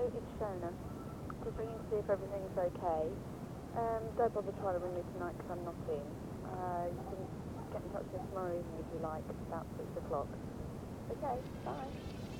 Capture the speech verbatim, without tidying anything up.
it's Shona. Just ringing to see if everything's okay. Um, don't bother trying to ring me tonight because I'm not in. Uh, you can get in touch with me tomorrow evening if you like, about six o'clock. Okay, bye.